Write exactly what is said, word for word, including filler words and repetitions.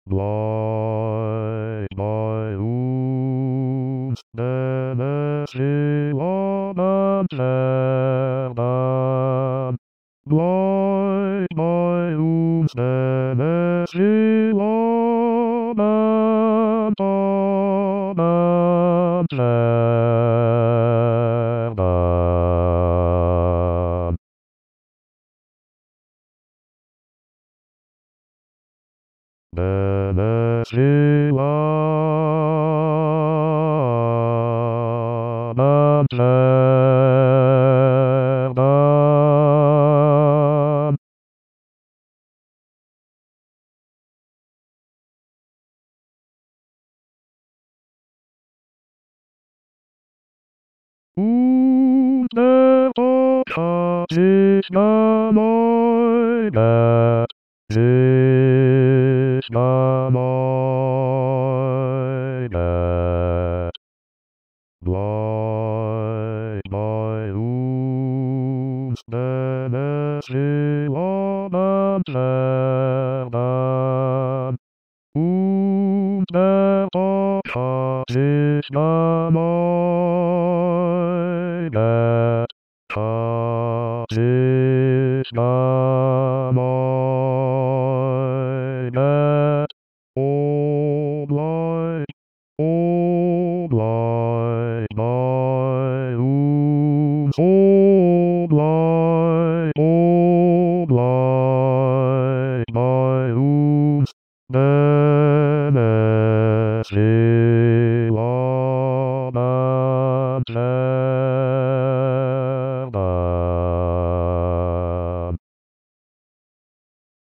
Blei, bei uns, denn es Sionen sterben. Blei, bei uns, denn es Sionen Tonnen sterben. Denn es Sionen sterben. Und der Tod hat sich geneigt, sich geneigt. Bleib bei uns, denn es Sionen sterben. Und der Tod hat sich geneigt, hat sich geneigt. O bleib, o bleib bei uns, o bleib, o bleib bei uns, denn es